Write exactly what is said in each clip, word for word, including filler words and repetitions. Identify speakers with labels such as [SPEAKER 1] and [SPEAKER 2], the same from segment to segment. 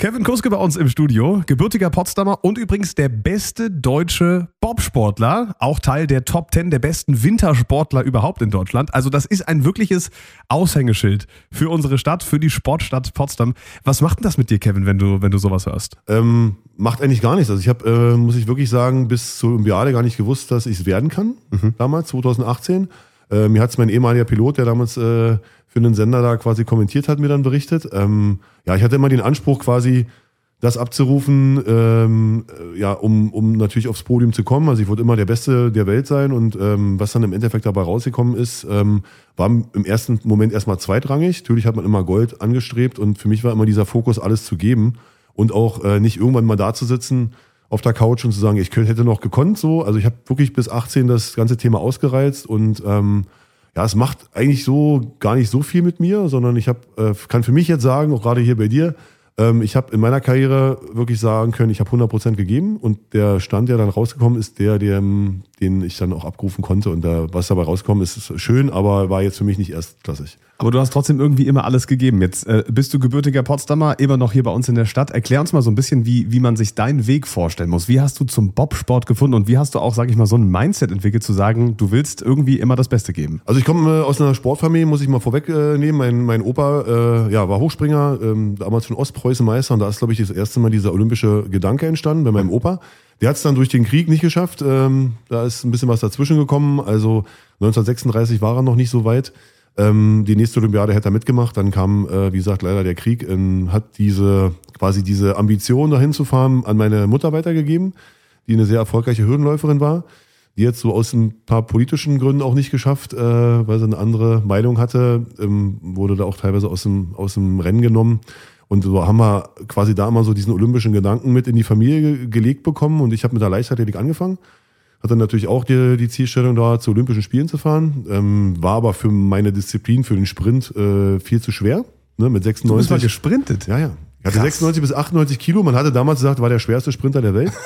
[SPEAKER 1] Kevin Kuske bei uns im Studio, gebürtiger Potsdamer und übrigens der beste deutsche Bobsportler, auch Teil der Top Ten der besten Wintersportler überhaupt in Deutschland. Also das ist ein wirkliches Aushängeschild für unsere Stadt, für die Sportstadt Potsdam. Was macht denn das mit dir, Kevin, wenn du, wenn du sowas hörst?
[SPEAKER 2] Ähm, macht eigentlich gar nichts. Also ich habe, äh, muss ich wirklich sagen, bis zur Olympiade gar nicht gewusst, dass ich es werden kann, mhm. damals, zwanzig achtzehn. Äh, mir hat es mein ehemaliger Pilot, der damals äh, für einen Sender da quasi kommentiert hat, mir dann berichtet. Ähm, ja, ich hatte immer den Anspruch quasi, das abzurufen, ähm, ja, um, um natürlich aufs Podium zu kommen. Also ich wollte immer der Beste der Welt sein und ähm, was dann im Endeffekt dabei rausgekommen ist, ähm, war im ersten Moment erstmal zweitrangig. Natürlich hat man immer Gold angestrebt und für mich war immer dieser Fokus, alles zu geben und auch äh, nicht irgendwann mal da zu sitzen auf der Couch und zu sagen, ich könnte, hätte noch gekonnt so. Also ich habe wirklich bis achtzehn das ganze Thema ausgereizt und ähm, ja, es macht eigentlich so gar nicht so viel mit mir, sondern ich hab, äh, kann für mich jetzt sagen, auch gerade hier bei dir, ähm, ich habe in meiner Karriere wirklich sagen können, ich habe hundert Prozent gegeben und der Stand, der dann rausgekommen ist, der, der den ich dann auch abrufen konnte und da, was dabei rausgekommen ist, ist schön, aber war jetzt für mich nicht erstklassig.
[SPEAKER 1] Aber du hast trotzdem irgendwie immer alles gegeben. Jetzt äh, bist du gebürtiger Potsdamer, immer noch hier bei uns in der Stadt. Erklär uns mal so ein bisschen, wie, wie man sich deinen Weg vorstellen muss. Wie hast du zum Bobsport gefunden und wie hast du auch, sag ich mal, so ein Mindset entwickelt, zu sagen, du willst irgendwie immer das Beste geben?
[SPEAKER 2] Also ich komme äh, aus einer Sportfamilie, muss ich mal vorwegnehmen. Äh, mein, mein Opa äh, ja, war Hochspringer, ähm, damals schon Ostpreußenmeister und da ist, glaube ich, das erste Mal dieser olympische Gedanke entstanden bei meinem Opa. Der hat es dann durch den Krieg nicht geschafft. Ähm, da ist ein bisschen was dazwischen gekommen. Also neunzehnhundertsechsunddreißig war er noch nicht so weit. Ähm, die nächste Olympiade hätte er mitgemacht. Dann kam, äh, wie gesagt, leider der Krieg. Ähm, hat diese quasi diese Ambition, dahin zu fahren, an meine Mutter weitergegeben, die eine sehr erfolgreiche Hürdenläuferin war. Die jetzt so aus ein paar politischen Gründen auch nicht geschafft, äh, weil sie eine andere Meinung hatte. Ähm, wurde da auch teilweise aus dem, aus dem Rennen genommen. Und so haben wir quasi da immer so diesen olympischen Gedanken mit in die Familie ge- gelegt bekommen. Und ich habe mit der Leichtathletik angefangen. Hatte natürlich auch die, die Zielstellung, da zu Olympischen Spielen zu fahren. Ähm, war aber für meine Disziplin, für den Sprint, äh, viel zu schwer. Ne, mit sechsundneunzig.
[SPEAKER 1] Du bist mal gesprintet?
[SPEAKER 2] Ja, ja. Ich hatte
[SPEAKER 1] Krass.
[SPEAKER 2] sechsundneunzig bis achtundneunzig Kilo. Man hatte damals gesagt, war der schwerste Sprinter der Welt.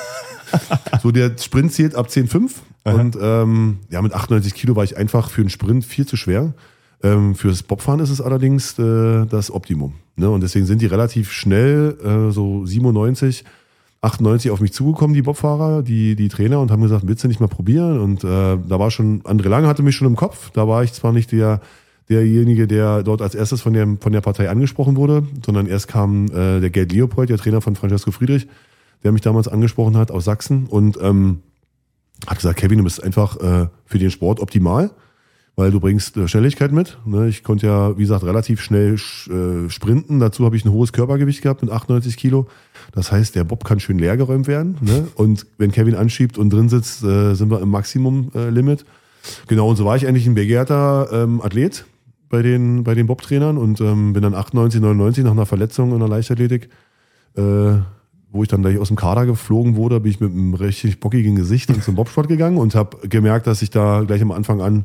[SPEAKER 2] So, der Sprint zählt ab zehn Komma fünf. Und ähm, ja, mit achtundneunzig Kilo war ich einfach für den Sprint viel zu schwer. Ähm, fürs Bobfahren ist es allerdings äh, das Optimum. Ne? Und deswegen sind die relativ schnell, äh, so siebenundneunzig, achtundneunzig auf mich zugekommen, die Bobfahrer, die, die Trainer, und haben gesagt, willst du nicht mal probieren? Und äh, da war schon, André Lange hatte mich schon im Kopf. Da war ich zwar nicht der derjenige, der dort als erstes von der, von der Partei angesprochen wurde, sondern erst kam äh, der Gerd Leopold, der Trainer von Francesco Friedrich, der mich damals angesprochen hat aus Sachsen und ähm, hat gesagt, Kevin, du bist einfach äh, für den Sport optimal, weil du bringst äh, Schnelligkeit mit. Ne? Ich konnte ja, wie gesagt, relativ schnell äh, sprinten. Dazu habe ich ein hohes Körpergewicht gehabt mit achtundneunzig Kilo. Das heißt, der Bob kann schön leergeräumt werden. Ne? Und wenn Kevin anschiebt und drin sitzt, äh, sind wir im Maximum-Limit. Äh, genau, und so war ich eigentlich ein begehrter ähm, Athlet bei den, bei den Bob-Trainern und ähm, bin dann achtundneunzig, neunundneunzig nach einer Verletzung in der Leichtathletik, äh, wo ich dann gleich aus dem Kader geflogen wurde, bin ich mit einem richtig bockigen Gesicht zum Bobsport gegangen und habe gemerkt, dass ich da gleich am Anfang an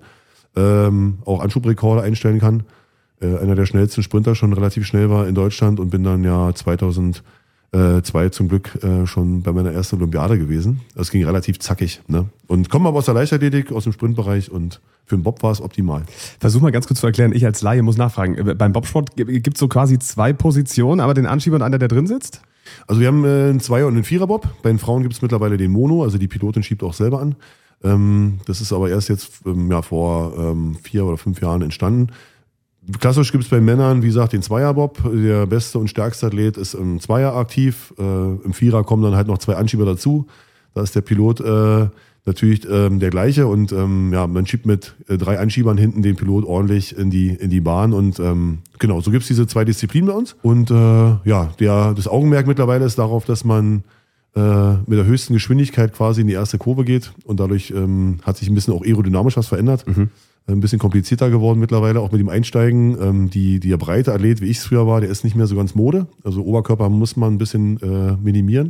[SPEAKER 2] ähm, auch Anschubrekorde einstellen kann. Äh, einer der schnellsten Sprinter, schon relativ schnell war in Deutschland und bin dann ja zweitausendzwei zum Glück äh, schon bei meiner ersten Olympiade gewesen. Das ging relativ zackig. Ne? Und komme aber aus der Leichtathletik, aus dem Sprintbereich und für den Bob war es optimal.
[SPEAKER 1] Versuch mal ganz kurz zu erklären, ich als Laie muss nachfragen. Beim Bobsport gibt es so quasi zwei Positionen, aber den Anschieber und einer, der drin sitzt?
[SPEAKER 2] Also wir haben äh, einen Zweier- und einen Vierer-Bob. Bei den Frauen gibt es mittlerweile den Mono, also die Pilotin schiebt auch selber an. Ähm, das ist aber erst jetzt ähm, ja, vor ähm, vier oder fünf Jahren entstanden. Klassisch gibt es bei Männern, wie gesagt, den Zweier-Bob. Der beste und stärkste Athlet ist im Zweier aktiv. Äh, Im Vierer kommen dann halt noch zwei Anschieber dazu. Da ist der Pilot äh, natürlich ähm, der gleiche und ähm, ja, man schiebt mit äh, drei Anschiebern hinten den Pilot ordentlich in die in die Bahn und ähm, genau, so gibt's diese zwei Disziplinen bei uns. Und äh, ja, der, das Augenmerk mittlerweile ist darauf, dass man äh, mit der höchsten Geschwindigkeit quasi in die erste Kurve geht und dadurch ähm, hat sich ein bisschen auch aerodynamisch was verändert. Mhm. Ein bisschen komplizierter geworden mittlerweile, auch mit dem Einsteigen. Ähm, die, der breite Athlet, wie ich es früher war, der ist nicht mehr so ganz Mode. Also Oberkörper muss man ein bisschen äh, minimieren.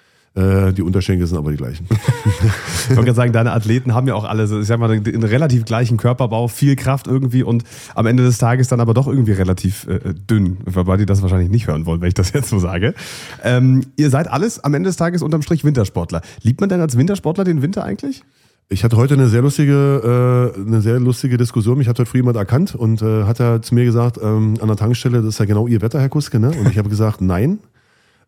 [SPEAKER 2] Äh, die Unterschenkel sind aber die gleichen.
[SPEAKER 1] Ich wollte gerade sagen, deine Athleten haben ja auch alle, ich sag mal, einen relativ gleichen Körperbau, viel Kraft irgendwie und am Ende des Tages dann aber doch irgendwie relativ äh, dünn, wobei die das wahrscheinlich nicht hören wollen, wenn ich das jetzt so sage. Ähm, ihr seid alles am Ende des Tages unterm Strich Wintersportler. Liebt man denn als Wintersportler den Winter eigentlich?
[SPEAKER 2] Ich hatte heute eine sehr lustige, äh, eine sehr lustige Diskussion. Mich hat heute früh jemand erkannt und äh, hat ja zu mir gesagt, ähm, an der Tankstelle, das ist ja genau Ihr Wetter, Herr Kuske, ne? Und ich habe gesagt, nein.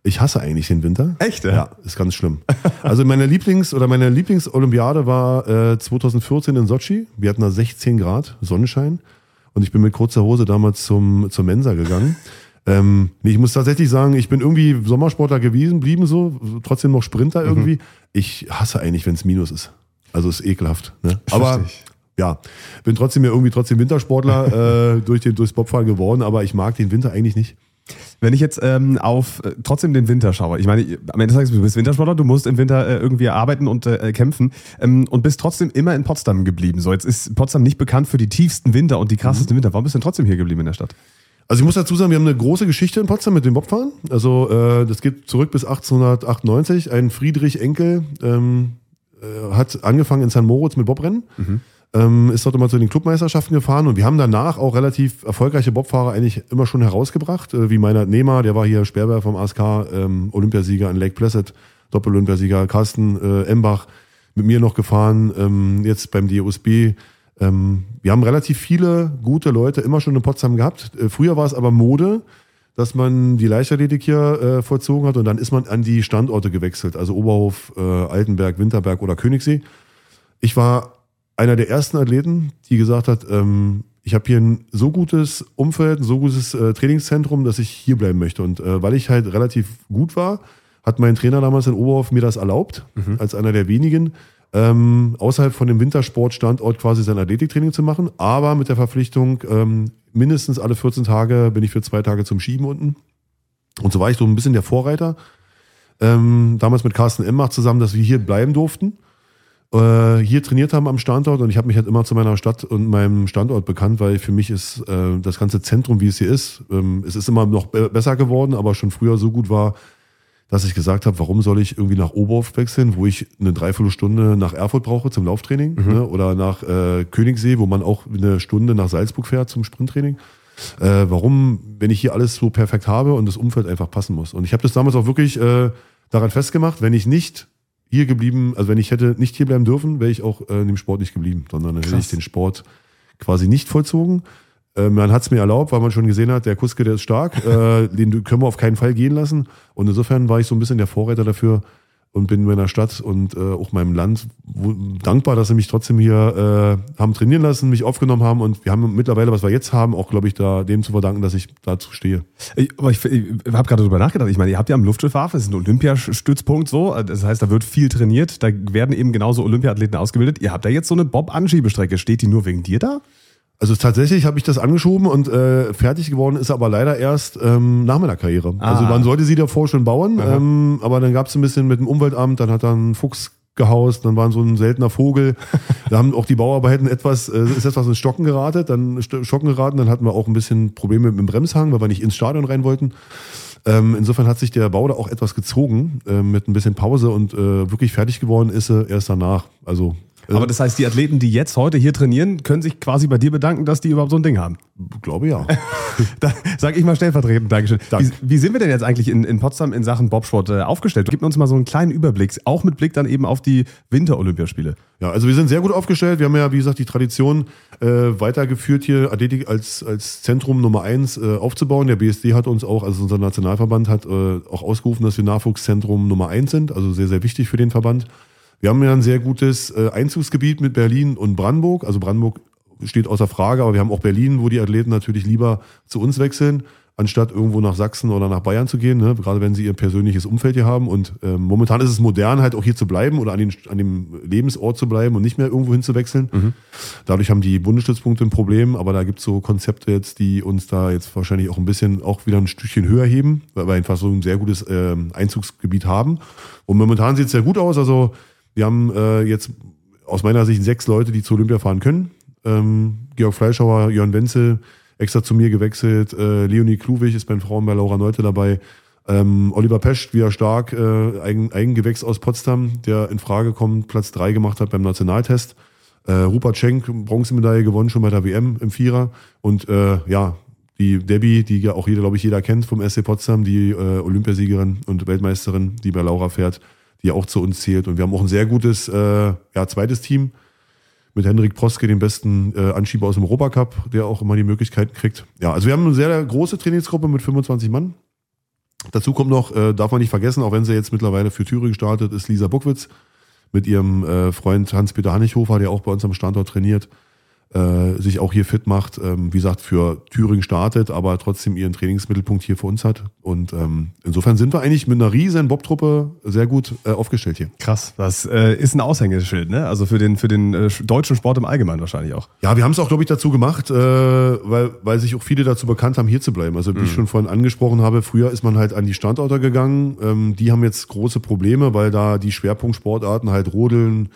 [SPEAKER 2] Ich hasse eigentlich den Winter.
[SPEAKER 1] Echt? Ja,
[SPEAKER 2] ja, ist ganz schlimm. Also meine Lieblings- oder meine Lieblingsolympiade war äh, zweitausendvierzehn in Sochi. Wir hatten da sechzehn Grad, Sonnenschein. Und ich bin mit kurzer Hose damals zum, zur Mensa gegangen. ähm, nee, ich muss tatsächlich sagen, ich bin irgendwie Sommersportler gewesen, blieben so, trotzdem noch Sprinter irgendwie. Mhm. Ich hasse eigentlich, wenn es Minus ist. Also ist ekelhaft. Ne? Aber ja, bin trotzdem ja irgendwie trotzdem Wintersportler äh, durch den, durchs Bobfahren geworden, aber ich mag den Winter eigentlich nicht.
[SPEAKER 1] Wenn ich jetzt ähm, auf äh, trotzdem den Winter schaue, ich meine, am Ende des Tages, du bist Wintersportler, du musst im Winter äh, irgendwie arbeiten und äh, kämpfen ähm, und bist trotzdem immer in Potsdam geblieben. So, jetzt ist Potsdam nicht bekannt für die tiefsten Winter und die krassesten mhm. Winter. Warum bist du denn trotzdem hier geblieben in der Stadt?
[SPEAKER 2] Also ich muss dazu sagen, wir haben eine große Geschichte in Potsdam mit dem Bobfahren. Also äh, das geht zurück bis achtzehnhundertachtundneunzig. Ein Friedrich Enkel ähm, äh, hat angefangen in Sankt Moritz mit Bobrennen. Mhm. Ähm, ist dort immer zu den Clubmeisterschaften gefahren und wir haben danach auch relativ erfolgreiche Bobfahrer eigentlich immer schon herausgebracht, äh, wie Meinhard Nehmer, der war hier Sperber vom A S K, ähm, Olympiasieger in Lake Placid, Doppel-Olympiasieger, Carsten äh, Embach, mit mir noch gefahren, ähm, jetzt beim D O S B. Ähm, wir haben relativ viele gute Leute immer schon in Potsdam gehabt. Äh, früher war es aber Mode, dass man die Leichtathletik hier äh, vollzogen hat und dann ist man an die Standorte gewechselt, also Oberhof, äh, Altenberg, Winterberg oder Königssee. Ich war einer der ersten Athleten, die gesagt hat, ähm, ich habe hier ein so gutes Umfeld, ein so gutes äh, Trainingszentrum, dass ich hier bleiben möchte. Und äh, weil ich halt relativ gut war, hat mein Trainer damals in Oberhof mir das erlaubt, mhm. als einer der wenigen, ähm, außerhalb von dem Wintersportstandort quasi sein Athletiktraining zu machen, aber mit der Verpflichtung, ähm, mindestens alle vierzehn Tage bin ich für zwei Tage zum Schieben unten. Und so war ich so ein bisschen der Vorreiter, ähm, damals mit Carsten Embach zusammen, dass wir hier bleiben durften. Hier trainiert haben am Standort und ich habe mich halt immer zu meiner Stadt und meinem Standort bekannt, weil für mich ist äh, das ganze Zentrum, wie es hier ist, ähm, es ist immer noch be- besser geworden, aber schon früher so gut war, dass ich gesagt habe, warum soll ich irgendwie nach Oberhof wechseln, wo ich eine Dreiviertelstunde nach Erfurt brauche zum Lauftraining, mhm. ne? Oder nach äh, Königssee, wo man auch eine Stunde nach Salzburg fährt zum Sprinttraining. Äh, warum, wenn ich hier alles so perfekt habe und das Umfeld einfach passen muss. Und ich habe das damals auch wirklich äh, daran festgemacht, wenn ich nicht hier geblieben, also wenn ich hätte nicht hier bleiben dürfen, wäre ich auch äh, in dem Sport nicht geblieben, sondern dann hätte ich den Sport quasi nicht vollzogen. Äh, man hat es mir erlaubt, weil man schon gesehen hat, der Kuske, der ist stark, äh, den können wir auf keinen Fall gehen lassen. Und insofern war ich so ein bisschen der Vorreiter dafür und bin meiner Stadt und äh, auch meinem Land wo, dankbar, dass sie mich trotzdem hier äh, haben trainieren lassen, mich aufgenommen haben und wir haben mittlerweile, was wir jetzt haben, auch, glaube ich, da dem zu verdanken, dass ich dazu stehe.
[SPEAKER 1] Ich, aber ich, ich habe gerade darüber nachgedacht. Ich meine, ihr habt ja am Luftschiffhafen, das ist ein Olympiastützpunkt so, das heißt, da wird viel trainiert, da werden eben genauso Olympiathleten ausgebildet. Ihr habt da jetzt so eine Bob-Anschiebestrecke. Steht die nur wegen dir da?
[SPEAKER 2] Also tatsächlich habe ich das angeschoben und äh, fertig geworden ist aber leider erst ähm, nach meiner Karriere. Ah. Also man sollte sie davor schon bauen, ähm, aber dann gab es ein bisschen mit dem Umweltamt, dann hat da ein Fuchs gehaust, dann war so ein seltener Vogel. Da haben auch die Bauarbeiten etwas, äh, ist etwas ins Stocken geraten, dann Stocken geraten, dann hatten wir auch ein bisschen Probleme mit dem Bremshang, weil wir nicht ins Stadion rein wollten. Ähm, insofern hat sich der Bau da auch etwas gezogen, äh, mit ein bisschen Pause und äh, wirklich fertig geworden ist er erst danach. Also
[SPEAKER 1] aber das heißt, die Athleten, die jetzt heute hier trainieren, können sich quasi bei dir bedanken, dass die überhaupt so ein Ding haben.
[SPEAKER 2] Glaube ja.
[SPEAKER 1] Da sag ich mal stellvertretend Dankeschön. Dank. Wie, wie sind wir denn jetzt eigentlich in, in Potsdam in Sachen Bobsport äh, aufgestellt? Gib uns mal so einen kleinen Überblick, auch mit Blick dann eben auf die Winter-Olympiaspiele.
[SPEAKER 2] Ja, also wir sind sehr gut aufgestellt. Wir haben ja, wie gesagt, die Tradition äh, weitergeführt, hier Athletik als, als Zentrum Nummer eins äh, aufzubauen. Der B S D hat uns auch, also unser Nationalverband hat äh, auch ausgerufen, dass wir Nachwuchszentrum Nummer eins sind. Also sehr, sehr wichtig für den Verband. Wir haben ja ein sehr gutes äh, Einzugsgebiet mit Berlin und Brandenburg. Also Brandenburg steht außer Frage, aber wir haben auch Berlin, wo die Athleten natürlich lieber zu uns wechseln, anstatt irgendwo nach Sachsen oder nach Bayern zu gehen, ne? Gerade wenn sie ihr persönliches Umfeld hier haben. Und ähm, momentan ist es modern, halt auch hier zu bleiben oder an, den, an dem Lebensort zu bleiben und nicht mehr irgendwo hinzuwechseln. Mhm. Dadurch haben die Bundesstützpunkte ein Problem, aber da gibt es so Konzepte jetzt, die uns da jetzt wahrscheinlich auch ein bisschen, auch wieder ein Stückchen höher heben, weil wir einfach so ein sehr gutes ähm, Einzugsgebiet haben. Und momentan sieht es sehr gut aus, also wir haben äh, jetzt aus meiner Sicht sechs Leute, die zur Olympia fahren können. Ähm, Georg Fleischhauer, Jörn Wenzel, extra zu mir gewechselt. Äh, Leonie Kluwig ist bei den Frauen bei Laura Neute dabei. Ähm, Oliver Pescht, wieder stark, äh, Eigen, Eigengewächs aus Potsdam, der in Frage kommt, Platz drei gemacht hat beim Nationaltest. Äh, Rupert Schenk, Bronzemedaille gewonnen schon bei der W M im Vierer. Und äh, ja, die Debbie, die ja auch jeder, glaube ich, jeder kennt vom S C Potsdam, die äh, Olympiasiegerin und Weltmeisterin, die bei Laura fährt, die auch zu uns zählt. Und wir haben auch ein sehr gutes äh, ja, zweites Team mit Henrik Proske, dem besten äh, Anschieber aus dem Europacup, der auch immer die Möglichkeiten kriegt. Ja, also wir haben eine sehr große Trainingsgruppe mit fünfundzwanzig Mann. Dazu kommt noch, äh, darf man nicht vergessen, auch wenn sie jetzt mittlerweile für Thüringen startet, ist Lisa Buckwitz mit ihrem äh, Freund Hans-Peter Hannichhofer, der auch bei uns am Standort trainiert, äh, sich auch hier fit macht, ähm, wie gesagt, für Thüringen startet, aber trotzdem ihren Trainingsmittelpunkt hier für uns hat. Und ähm, insofern sind wir eigentlich mit einer riesen Bobtruppe sehr gut äh, aufgestellt hier.
[SPEAKER 1] Krass, das äh, ist ein Aushängeschild, ne? Also für den, für den äh, deutschen Sport im Allgemeinen wahrscheinlich auch.
[SPEAKER 2] Ja, wir haben es auch, glaube ich, dazu gemacht, äh, weil, weil sich auch viele dazu bekannt haben, hier zu bleiben. Also wie mhm. ich schon vorhin angesprochen habe, früher ist man halt an die Standorte gegangen. Ähm, die haben jetzt große Probleme, weil da die Schwerpunktsportarten halt Rodeln,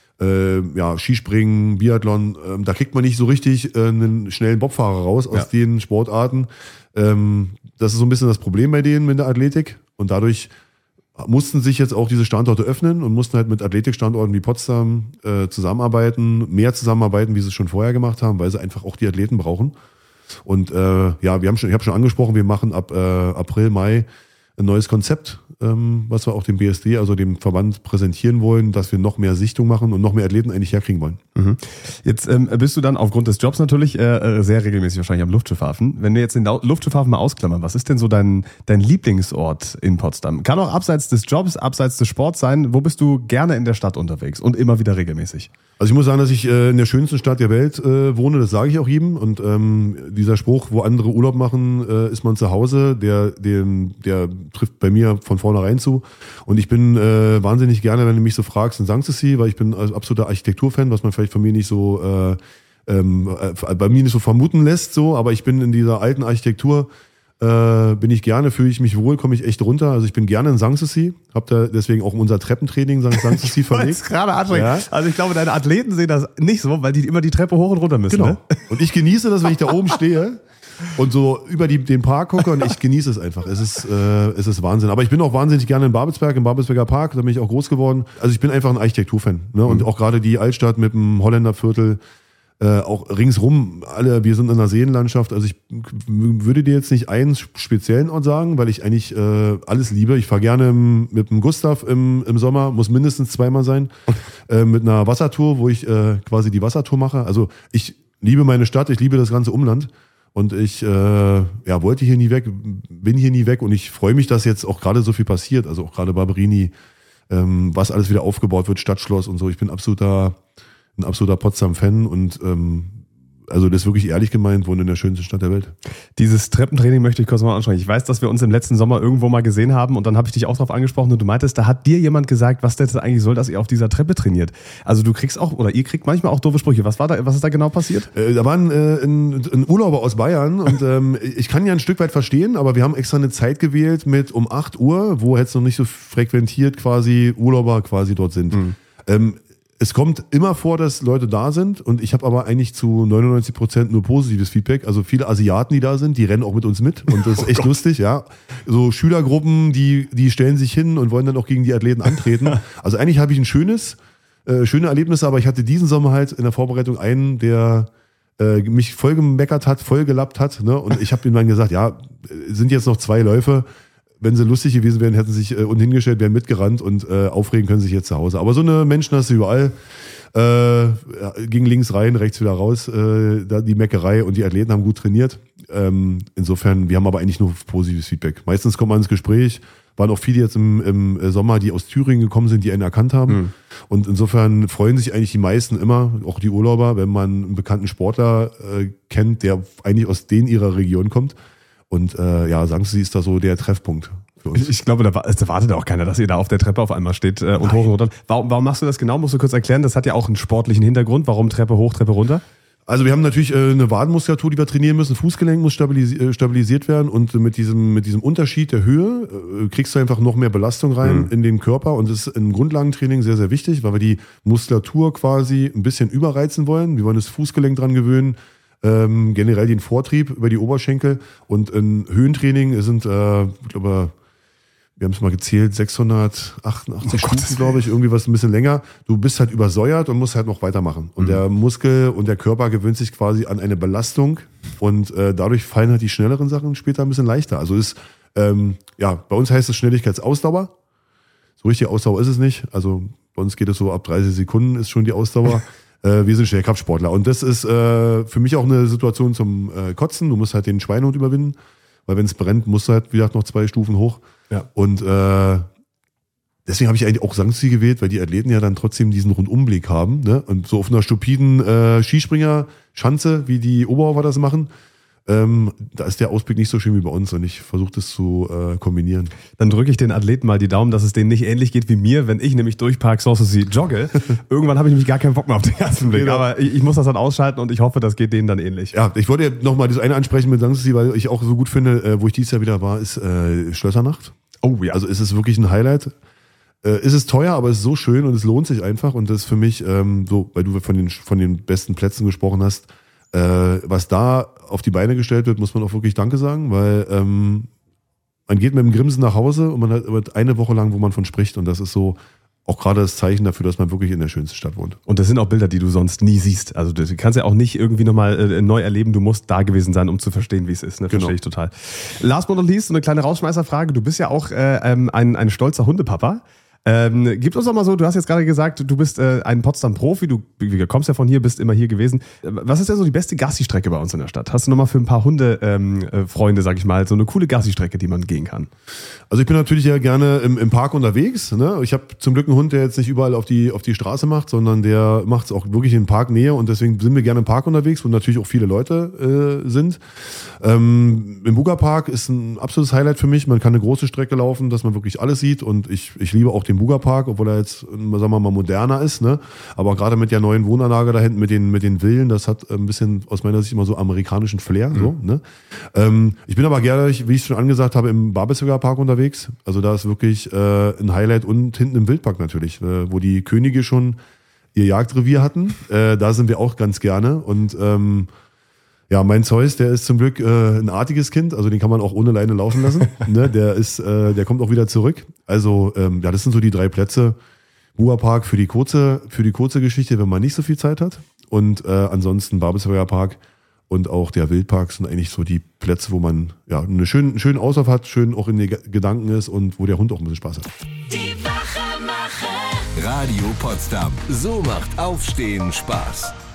[SPEAKER 2] Äh, ja, Skispringen, Biathlon, ähm, da kriegt man nicht so richtig äh, einen schnellen Bobfahrer raus aus ja. den Sportarten. Ähm, das ist so ein bisschen das Problem bei denen mit der Athletik. Und dadurch mussten sich jetzt auch diese Standorte öffnen und mussten halt mit Athletikstandorten wie Potsdam äh, zusammenarbeiten, mehr zusammenarbeiten, wie sie es schon vorher gemacht haben, weil sie einfach auch die Athleten brauchen. Und äh, ja, wir haben schon, ich habe schon angesprochen, wir machen ab äh, April, Mai ein neues Konzept, ähm, was wir auch dem B S D, also dem Verband, präsentieren wollen, dass wir noch mehr Sichtung machen und noch mehr Athleten eigentlich herkriegen wollen.
[SPEAKER 1] Mhm. Jetzt ähm, bist du dann aufgrund des Jobs natürlich äh, sehr regelmäßig wahrscheinlich am Luftschiffhafen. Wenn wir jetzt den Luftschiffhafen mal ausklammern, was ist denn so dein, dein Lieblingsort in Potsdam? Kann auch abseits des Jobs, abseits des Sports sein. Wo bist du gerne in der Stadt unterwegs und immer wieder regelmäßig?
[SPEAKER 2] Also ich muss sagen, dass ich äh, in der schönsten Stadt der Welt äh, wohne, das sage ich auch jedem. Und ähm, dieser Spruch, wo andere Urlaub machen, äh, ist man zu Hause, der, den, der trifft bei mir von vornherein zu. Und ich bin äh, wahnsinnig gerne, wenn du mich so fragst, in Sanssouci, weil ich bin also absoluter Architekturfan, was man vielleicht von mir nicht so äh, ähm, äh, bei mir nicht so vermuten lässt, so, aber ich bin in dieser alten Architektur. Äh, bin ich gerne, fühle ich mich wohl, komme ich echt runter. Also ich bin gerne in Sanssouci, hab da deswegen auch unser Treppentraining Sanssouci verlegt.
[SPEAKER 1] gerade ansprechen. Ja. Also ich glaube, deine Athleten sehen das nicht so, weil die immer die Treppe hoch und runter müssen.
[SPEAKER 2] Genau.
[SPEAKER 1] Ne?
[SPEAKER 2] Und ich genieße das, wenn ich da oben stehe und so über die, den Park gucke und ich genieße es einfach. Es ist, äh, es ist Wahnsinn. Aber ich bin auch wahnsinnig gerne in Babelsberg, im Babelsberger Park, da bin ich auch groß geworden. Also ich bin einfach ein Architekturfan. Ne? Und mhm. auch gerade die Altstadt mit dem Holländerviertel, Äh, auch ringsrum, alle, wir sind in einer Seenlandschaft. Also ich würde dir jetzt nicht einen speziellen Ort sagen, weil ich eigentlich äh, alles liebe. Ich fahre gerne im, mit dem Gustav im, im Sommer, muss mindestens zweimal sein, äh, mit einer Wassertour, wo ich äh, quasi die Wassertour mache. Also ich liebe meine Stadt, ich liebe das ganze Umland und ich äh, ja, wollte hier nie weg, bin hier nie weg und ich freue mich, dass jetzt auch gerade so viel passiert. Also auch gerade Barberini, ähm, was alles wieder aufgebaut wird, Stadtschloss und so. Ich bin absoluter ein absoluter Potsdam-Fan und ähm, also das ist wirklich ehrlich gemeint, wohnen in der schönsten Stadt der Welt.
[SPEAKER 1] Dieses Treppentraining möchte ich kurz mal anschauen. Ich weiß, dass wir uns im letzten Sommer irgendwo mal gesehen haben und dann habe ich dich auch darauf angesprochen und du meintest, da hat dir jemand gesagt, was das eigentlich soll, dass ihr auf dieser Treppe trainiert. Also du kriegst auch, oder ihr kriegt manchmal auch doofe Sprüche. Was war da, was ist da genau passiert?
[SPEAKER 2] Äh, da war ein, äh, ein, ein Urlauber aus Bayern und ähm, ich kann ja ein Stück weit verstehen, aber wir haben extra eine Zeit gewählt mit um acht Uhr, wo jetzt noch nicht so frequentiert quasi Urlauber quasi dort sind. Mhm. Ähm, Es kommt immer vor, dass Leute da sind und ich habe aber eigentlich zu neunundneunzig Prozent nur positives Feedback. Also viele Asiaten, die da sind, die rennen auch mit uns mit und das ist echt oh lustig, ja. So Schülergruppen, die die stellen sich hin und wollen dann auch gegen die Athleten antreten. Also eigentlich habe ich ein schönes, äh, schöne Erlebnisse, aber ich hatte diesen Sommer halt in der Vorbereitung einen, der äh, mich voll gemeckert hat, voll gelappt hat, ne? Und ich habe ihm dann gesagt, ja, sind jetzt noch zwei Läufe. Wenn sie lustig gewesen wären, hätten sie sich äh, unten hingestellt, wären mitgerannt und äh, aufregen können sich jetzt zu Hause. Aber so eine Menschen hast du überall. Äh, ja, ging links rein, rechts wieder raus. Äh, da die Meckerei und die Athleten haben gut trainiert. Ähm, insofern, wir haben aber eigentlich nur positives Feedback. Meistens kommt man ins Gespräch. Waren auch viele jetzt im, im Sommer, die aus Thüringen gekommen sind, die einen erkannt haben. Mhm. Und insofern freuen sich eigentlich die meisten immer, auch die Urlauber, wenn man einen bekannten Sportler äh, kennt, der eigentlich aus denen ihrer Region kommt. Und äh, ja, Sanssouci ist da so der Treffpunkt für uns.
[SPEAKER 1] Ich glaube, da, da wartet auch keiner, dass ihr da auf der Treppe auf einmal steht äh, und Nein. hoch und runter. Warum, warum machst du das genau? Musst du kurz erklären. Das hat ja auch einen sportlichen Hintergrund. Warum Treppe hoch, Treppe runter?
[SPEAKER 2] Also wir haben natürlich äh, eine Wadenmuskulatur, die wir trainieren müssen. Fußgelenk muss stabilis- äh, stabilisiert werden und mit diesem mit diesem Unterschied der Höhe äh, kriegst du einfach noch mehr Belastung rein mhm. in den Körper und das ist im Grundlagentraining sehr, sehr wichtig, weil wir die Muskulatur quasi ein bisschen überreizen wollen. Wir wollen das Fußgelenk dran gewöhnen. Ähm, generell den Vortrieb über die Oberschenkel und ein Höhentraining sind, äh, ich glaube, wir haben es mal gezählt, sechshundertachtundachtzig oh Stunden, glaube ich, irgendwie was ein bisschen länger. Du bist halt übersäuert und musst halt noch weitermachen. Und mhm. der Muskel und der Körper gewöhnt sich quasi an eine Belastung und äh, dadurch fallen halt die schnelleren Sachen später ein bisschen leichter. Also ist, ähm, ja, bei uns heißt es Schnelligkeitsausdauer. So richtig Ausdauer ist es nicht. Also bei uns geht es so ab dreißig Sekunden ist schon die Ausdauer. Äh, wir sind Schnellkraftsportler und das ist äh, für mich auch eine Situation zum äh, Kotzen. Du musst halt den Schweinehund überwinden, weil wenn es brennt, musst du halt, wie gesagt, noch zwei Stufen hoch.
[SPEAKER 1] Ja.
[SPEAKER 2] Und äh, deswegen habe ich eigentlich auch Sanxi gewählt, weil die Athleten ja dann trotzdem diesen Rundumblick haben. Ne? Und so auf einer stupiden äh, Skispringer-Schanze, wie die Oberhofer das machen, ähm, da ist der Ausblick nicht so schön wie bei uns und ich versuche das zu äh, kombinieren.
[SPEAKER 1] Dann drücke ich den Athleten mal die Daumen, dass es denen nicht ähnlich geht wie mir, wenn ich nämlich durch Park Sanssouci jogge. Irgendwann habe ich nämlich gar keinen Bock mehr auf den ersten Blick,
[SPEAKER 2] Genau.
[SPEAKER 1] aber ich, ich muss das dann ausschalten und ich hoffe, das geht denen dann ähnlich.
[SPEAKER 2] Ja, ich wollte nochmal das eine ansprechen mit Sanssouci, weil ich auch so gut finde, äh, wo ich dieses Jahr wieder war, ist äh, Schlössernacht.
[SPEAKER 1] Oh ja.
[SPEAKER 2] Also ist es wirklich ein Highlight. Äh, ist es teuer, aber es ist so schön und es lohnt sich einfach und das ist für mich ähm, so, weil du von den, von den besten Plätzen gesprochen hast, äh, was da auf die Beine gestellt wird, muss man auch wirklich Danke sagen, weil ähm, man geht mit dem Grinsen nach Hause und man hat eine Woche lang, wo man von spricht und das ist so auch gerade das Zeichen dafür, dass man wirklich in der schönsten Stadt wohnt.
[SPEAKER 1] Und das sind auch Bilder, die du sonst nie siehst. Also du kannst ja auch nicht irgendwie nochmal äh, neu erleben, du musst da gewesen sein, um zu verstehen, wie es ist. Ne? Verstehe
[SPEAKER 2] Genau.
[SPEAKER 1] ich total. Last but not least, so eine kleine Rausschmeißerfrage. Du bist ja auch äh, ähm, ein, ein stolzer Hundepapa. Ähm, gib uns doch mal so, du hast jetzt gerade gesagt, du bist äh, ein Potsdam-Profi, du, du kommst ja von hier, bist immer hier gewesen. Was ist denn so die beste Gassi-Strecke bei uns in der Stadt? Hast du nochmal für ein paar Hundefreunde, ähm, sag ich mal, so eine coole Gassi-Strecke, die man gehen kann?
[SPEAKER 2] Also ich bin natürlich ja gerne im, im Park unterwegs. Ne? Ich habe zum Glück einen Hund, der jetzt nicht überall auf die, auf die Straße macht, sondern der macht es auch wirklich in Parknähe und deswegen sind wir gerne im Park unterwegs, wo natürlich auch viele Leute äh, sind. Ähm, Im Buga-Park ist ein absolutes Highlight für mich. Man kann eine große Strecke laufen, dass man wirklich alles sieht und ich, ich liebe auch den Buga-Park, obwohl er jetzt, sagen wir mal, moderner ist. Ne? Aber gerade mit der neuen Wohnanlage da hinten, mit den, mit den Villen, das hat ein bisschen aus meiner Sicht immer so amerikanischen Flair. Mhm. So, ne? ähm, ich bin aber gerne, wie ich schon angesagt habe, im Babelsberger Park unterwegs. Also da ist wirklich äh, ein Highlight und hinten im Wildpark natürlich, äh, wo die Könige schon ihr Jagdrevier hatten. Äh, da sind wir auch ganz gerne und ähm, ja, mein Zeus, der ist zum Glück äh, ein artiges Kind, also den kann man auch ohne Leine laufen lassen. ne? Der ist, äh, der kommt auch wieder zurück. Also ähm, ja, das sind so die drei Plätze. Buga-Park für die kurze, für die kurze Geschichte, wenn man nicht so viel Zeit hat. Und äh, ansonsten Babelsberger Park und auch der Wildpark sind eigentlich so die Plätze, wo man ja einen schönen, einen schönen Auslauf hat, schön auch in den Gedanken ist und wo der Hund auch ein bisschen Spaß hat.
[SPEAKER 3] Die Wachemacher. Radio Potsdam. So macht Aufstehen Spaß.